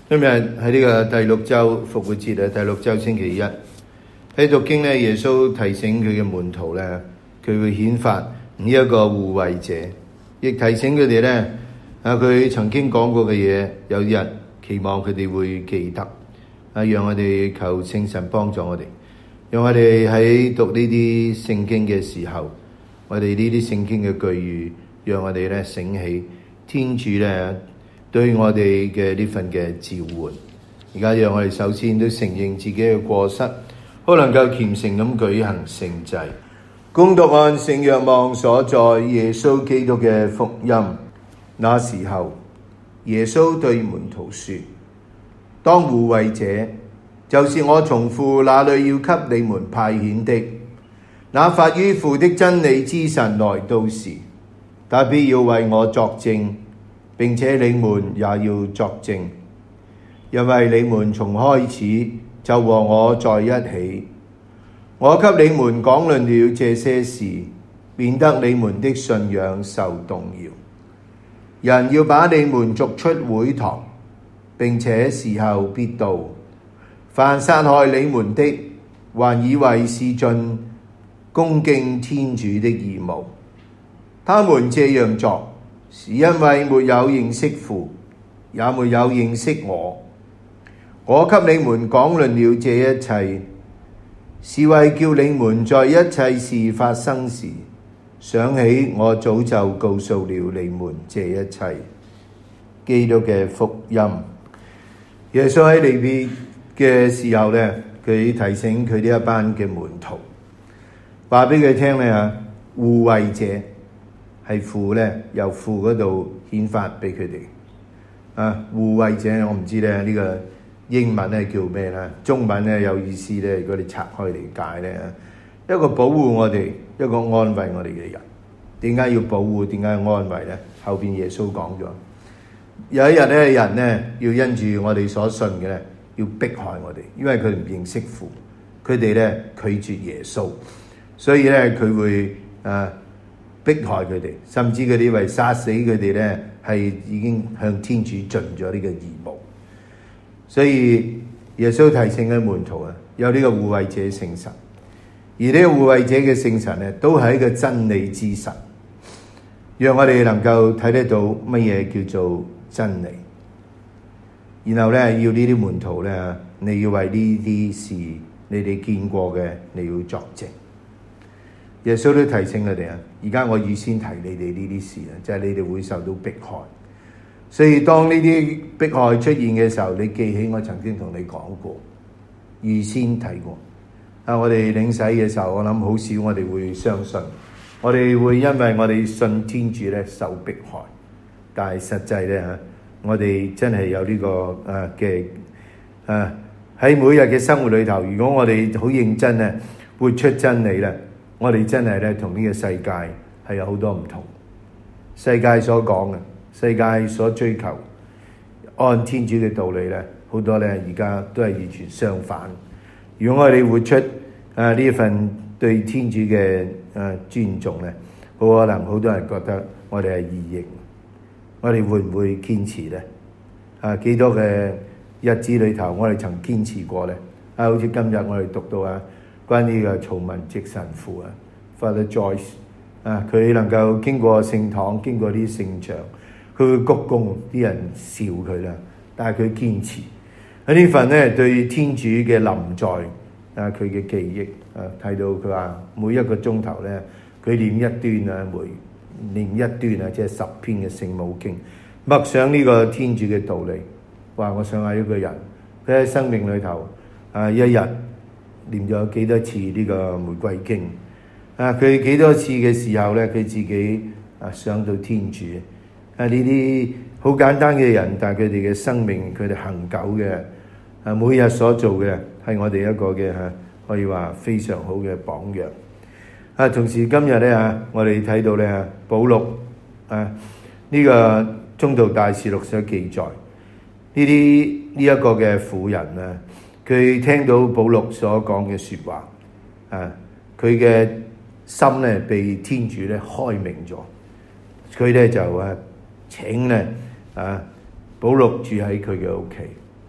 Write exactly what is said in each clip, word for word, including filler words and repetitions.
今日喺呢個第六週復活節啊，第六週星期一喺讀經咧，耶穌提醒佢嘅門徒咧，佢會顯發呢一個護衛者，亦提醒佢哋咧啊，佢曾經講過嘅嘢，有日期望佢哋會記得啊，讓我哋求聖神幫助我哋，讓我哋喺讀呢啲聖經嘅時候，我哋呢啲聖經嘅句語，讓我哋咧醒起天主咧對我哋嘅呢份嘅召喚。而家讓我哋首先都承認自己嘅過失，好能夠虔誠咁舉行聖祭。恭讀按聖若望所載耶穌基督嘅福音。那時候，耶穌對門徒說：當護衛者，就是我從父那裏要給你們派遣的，那發於父的真理之神來到時，他必要為我作證，並且你們也要作證，因為你們從開始就和我在一起。我給你們講論了這些事，免得你們的信仰受動搖。人要把你們逐出會堂，並且時候必到，凡殺害你們的，還以為是盡恭敬天主的義務。他們這樣做，是因為沒有認識父，也沒有認識我。我給你們講論了這一切，是為叫你們在一切事發生時，想起我早就告訴了你們這一切。基督嘅福音。耶穌喺離別嘅時候咧，佢提醒佢呢一班嘅門徒，話俾佢聽咧嚇，護衛者係父咧，由父嗰度顯發俾佢哋。啊，護衛者我唔知咧呢個英文咧叫咩啦，中文咧有意思咧。如果你拆開嚟解咧，一個保護我哋，一個安慰我哋嘅人。點解要保護？點解要安慰咧？後邊耶穌講咗，有一日咧，人咧要因住我哋所信嘅咧，要迫害我哋，因為佢唔認識父，佢哋咧拒絕耶穌，所以咧佢會啊迫害佢哋，甚至佢哋以為殺死佢哋咧係已經向天主盡咗呢個義務。所以耶穌提醒嘅門徒啊，有呢個護衛者聖神，而呢個護衛者嘅聖神咧，都係一個真理之神，讓我哋能夠睇得到乜嘢叫做真理。然後咧，要呢啲門徒咧，你要為呢啲事你哋見過嘅，你要作證。耶穌都提醒佢哋啊，而家我預先提你哋呢啲事啊，就係你哋會受到迫害。所以當呢啲迫害出現嘅時候，你記起我曾經同你講過，預先提過。啊，我哋領洗嘅時候，我諗好少我哋會相信，我哋會因為我哋信天主咧受迫害，但係實際咧嚇，我哋真係有呢個誒嘅誒喺每日嘅生活裏頭，如果我哋好認真啊活出真理咧，我哋真係咧同呢個世界係有好多唔同。世界所講嘅，世界所追求按天主嘅道理咧，好多咧而家都係完全相反。如果我哋活出誒呢一份對天主嘅誒尊重咧，好可能好多人覺得我哋係異形。我哋會唔會堅持咧？啊，幾多嘅日子裏頭，我哋曾堅持過咧？啊，好似今日我哋讀到啊，關於嘅曹文植神父啊 ，Father Joyce 啊，佢能夠經過聖堂，經過啲聖場，佢會鞠躬，啲人笑佢啦，但係佢堅持。喺呢份咧對天主嘅臨在啊，佢嘅記憶啊，睇到佢話每一個鐘頭咧，佢念一端啊，每念一段啊，即係十篇嘅聖母經，默想呢個天主嘅道理。話我想下一個人，佢喺生命裏頭啊，一日念咗幾多次呢個玫瑰經啊？佢幾多次嘅時候咧，佢自己啊想到天主啊，呢啲好簡單嘅人，但係佢哋嘅生命，佢哋恆久嘅。啊！每日所做嘅係我哋一個嘅嚇，可以話非常好嘅榜樣。啊，同時今日咧嚇，我哋睇到咧嚇，保祿啊呢個宗道大事錄所記載呢啲呢一個嘅婦人啊，佢聽到保祿所講嘅説話啊，佢嘅心咧被天主咧開明咗，佢咧就啊請咧啊保祿住喺佢嘅屋企。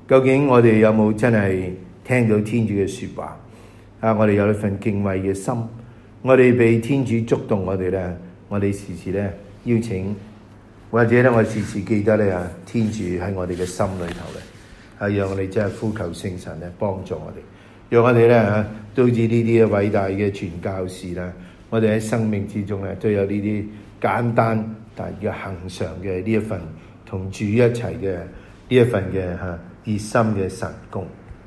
究竟我哋有冇真係聽到天主嘅説話？啊，我哋有一份敬畏嘅心，我哋被天主觸動我哋咧，我哋時時咧邀請，或者咧我時時記得咧啊，天主喺我哋嘅心裏頭咧，係讓我哋真係呼求聖神咧幫助我哋，讓我哋咧嚇，都似呢啲偉大嘅傳教士啦，我哋喺生命之中咧都有呢啲簡單但係嘅恆常嘅呢一份同主一齊嘅呢一份嘅嚇熱心嘅神功。